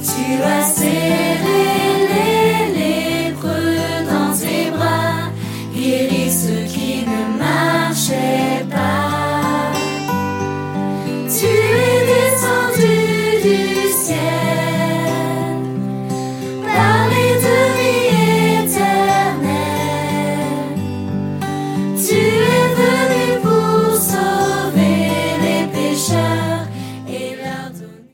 Tu as serré les lépreux dans tes bras, guéri ceux qui ne marchaient pas. Tu es descendu du